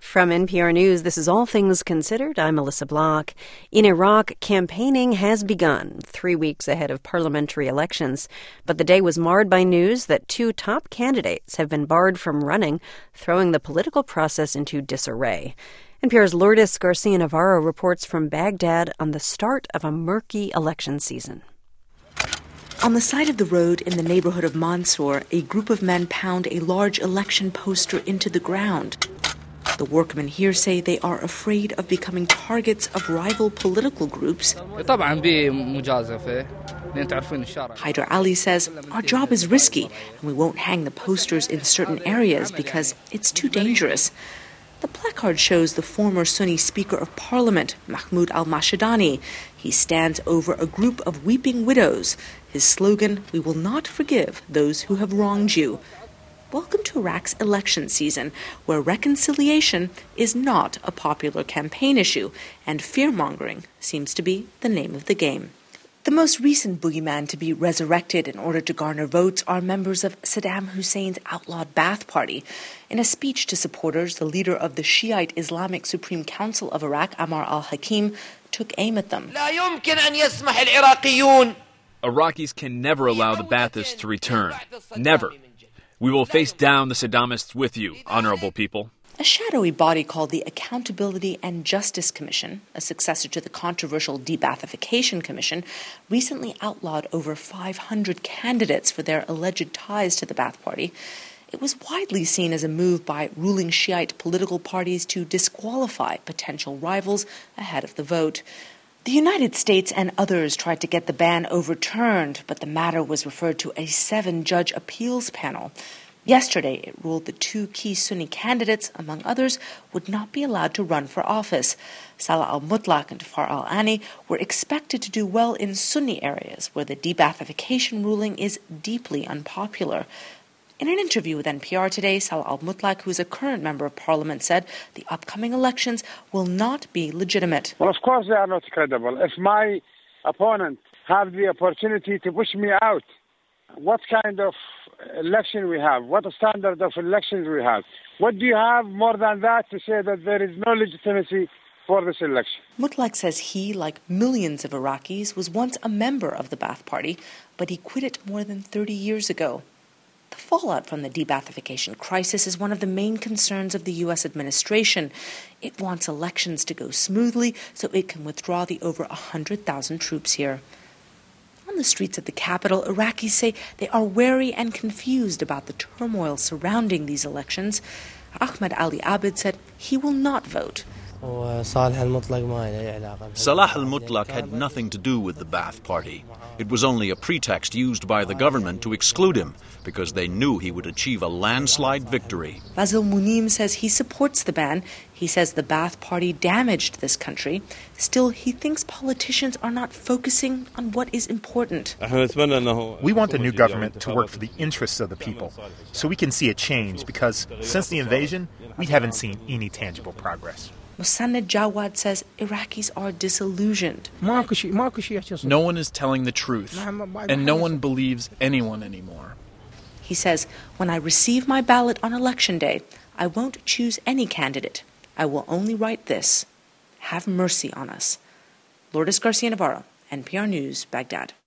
From NPR News, this is All Things Considered. I'm Melissa Block. In Iraq, campaigning has begun 3 weeks ahead of parliamentary elections. But the day was marred by news that two top candidates have been barred from running, throwing the political process into disarray. NPR's Lourdes Garcia-Navarro reports from Baghdad on the start of a murky election season. On the side of the road in the neighborhood of Mansour, a group of men pound a large election poster into the ground. The workmen here say they are afraid of becoming targets of rival political groups. Haider Ali says, "Our job is risky, and we won't hang the posters in certain areas because it's too dangerous." The placard shows the former Sunni Speaker of Parliament, Mahmoud al-Mashadani. He stands over a group of weeping widows. His slogan, "We will not forgive those who have wronged you." Welcome to Iraq's election season, where reconciliation is not a popular campaign issue, and fear-mongering seems to be the name of the game. The most recent boogeyman to be resurrected in order to garner votes are members of Saddam Hussein's outlawed Ba'ath Party. In a speech to supporters, the leader of the Shiite Islamic Supreme Council of Iraq, Ammar al-Hakim, took aim at them. Iraqis can never allow the Baathists to return. Never. We will face down the Saddamists with you, honorable people. A shadowy body called the Accountability and Justice Commission, a successor to the controversial De-Baathification Commission, recently outlawed over 500 candidates for their alleged ties to the Ba'ath Party. It was widely seen as a move by ruling Shiite political parties to disqualify potential rivals ahead of the vote. The United States and others tried to get the ban overturned, but the matter was referred to a 7-judge appeals panel. Yesterday, it ruled the two key Sunni candidates, among others, would not be allowed to run for office. Salah al-Mutlaq and Far al-Ani were expected to do well in Sunni areas where the De-Baathification ruling is deeply unpopular. In an interview with NPR today, Salah al-Mutlaq, who is a current member of parliament, said the upcoming elections will not be legitimate. Well, of course they are not credible. If my opponent have the opportunity to push me out, what kind of election we have? What standard of elections we have? What do you have more than that to say that there is no legitimacy for this election? Mutlaq says he, like millions of Iraqis, was once a member of the Ba'ath Party, but he quit it more than 30 years ago. The fallout from the De-Baathification crisis is one of the main concerns of the U.S. administration. It wants elections to go smoothly so it can withdraw the over 100,000 troops here. On the streets of the capital, Iraqis say they are wary and confused about the turmoil surrounding these elections. Ahmed Ali Abid said he will not vote. Salah al-Mutlaq had nothing to do with the Ba'ath Party. It was only a pretext used by the government to exclude him because they knew he would achieve a landslide victory. Basil Munim says he supports the ban. He says the Ba'ath Party damaged this country. Still, he thinks politicians are not focusing on what is important. We want the new government to work for the interests of the people so we can see a change because since the invasion, we haven't seen any tangible progress. Musannad Jawad says Iraqis are disillusioned. No one is telling the truth, and no one believes anyone anymore. He says, when I receive my ballot on election day, I won't choose any candidate. I will only write this: have mercy on us. Lourdes Garcia-Navarro, NPR News, Baghdad.